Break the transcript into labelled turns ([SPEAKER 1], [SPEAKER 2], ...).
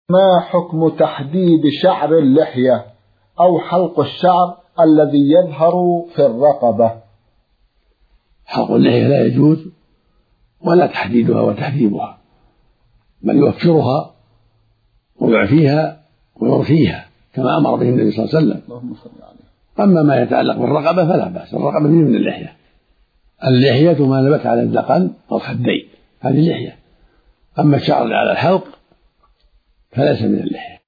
[SPEAKER 1] ما حكم تحديد شعر اللحية أو حلق الشعر الذي يظهر في الرقبة؟
[SPEAKER 2] حلق اللحية لا يجوز، ولا تحديدها وتحديبها، بل يوفرها ويعفيها ويرخيها كما أمر به النبي صلى الله عليه وسلم. أما ما يتعلق بالرقبة فلا بأس، الرقبة من اللحية. اللحية ما نبت على الذقن أو الخدين، هذه اللحية. أما الشعر على الحلق فليس من اللحية.